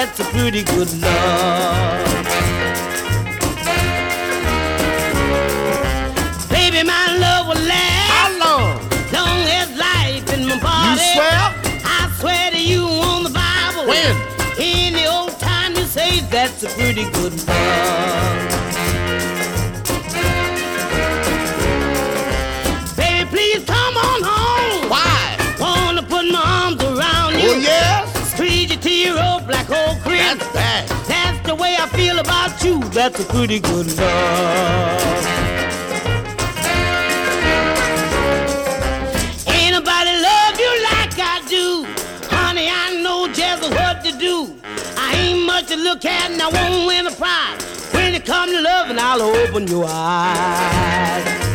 that's a pretty good love. Baby, my love will last. How long? Long as life in my body. You swear? I swear to you on the Bible. When? In the old time you say that's a pretty good love. Baby, please come on home. Why? Wanna put my arms around you. Oh, yes? Squeeze you to your rope like old cream. That's bad. That's the way I feel about you. That's a pretty good love. Ain't nobody love you like I do. Honey, I know just what to do. I ain't much to look at and I won't win a prize. When it comes to loving, I'll open your eyes.